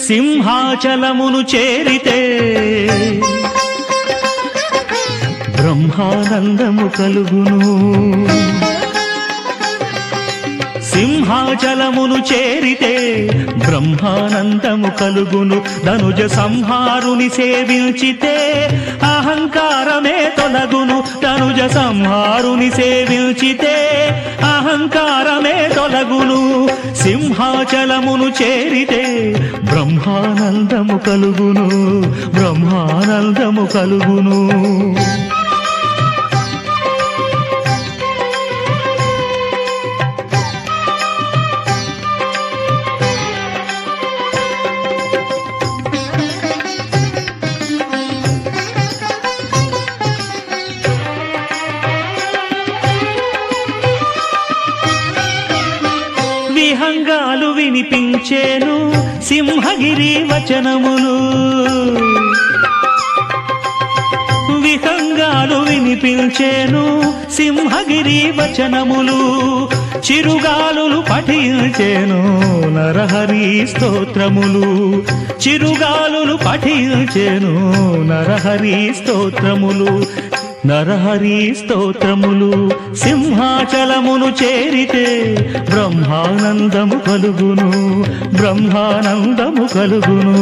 సింహాచలమును చేరితే బ్రహ్మానందము కలుగును. సింహాచలమును చేరితే బ్రహ్మానందము కలుగును. ధనుజ సంహారుని సేవించితే అహంకారమే తొలగును. ధనుజ సంహారుని సేవించితే అహంకారమే తొలగును. సింహాచలమును చేరితే బ్రహ్మానందము కలుగును. బ్రహ్మానందము కలుగును. విహంగాలు వినిపించేను సింహగిరి వచనములు. విహంగాలు వినిపించేను సింహగిరి వచనములు. చిరుగాలులు పఠించేను నరహరి స్తోత్రములు. చిరుగాలులు పఠించేను నరహరి స్తోత్రములు. నరహరి స్తోత్రములు. సింహాచలమును చేరితే బ్రహ్మానందము కలుగును. బ్రహ్మానందము కలుగును.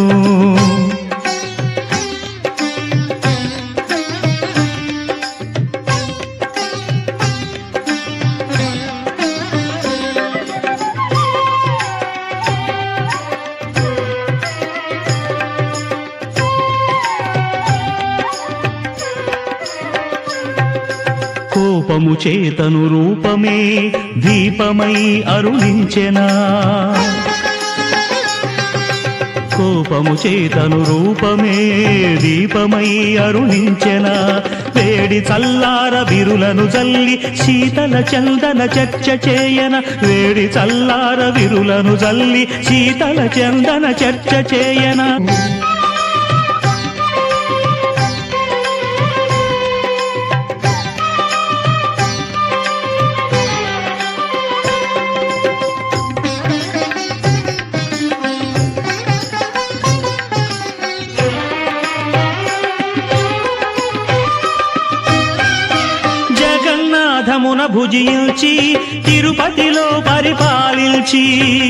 కోపము చేతను రూపమే దీపమై అరుణించెనా. కోపము చేతను రూపమే దీపమై అరుణించెనా. వేడి చల్లార విరులను జల్లి శీతల చందన చర్చ చేయన. వేడి చల్లార విరులను జల్లి శీతల చందన చర్చ చేయన. జగన్నాథమున భుజించి తిరుపతిలో పరిపాలించి.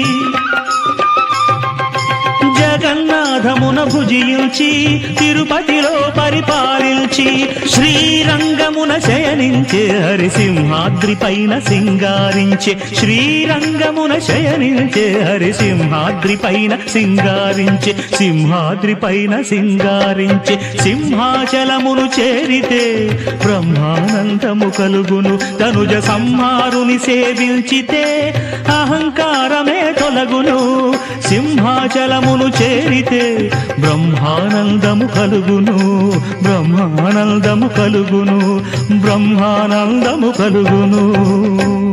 జగన్నాథమున భుజించి తిరుపతిలో పరిపాలించి. శ్రీరంగమున శయనించే హరిసింహాద్రి పైన సింగారించే. శ్రీరంగమున శయనించే హరిసింహాద్రి పైన సింగారించే. సింహాద్రి పైన సింగారించే. సింహాచలమును చేరితే బ్రహ్మానందము కలుగును. ధనుజ సంహారుని సేవించితే అహంకారమే తొలగును. సింహాచలమును చేరితే బ్రహ్మానందము కలుగును. బ్రహ్మానందము కలుగును. బ్రహ్మానందము కలుగును.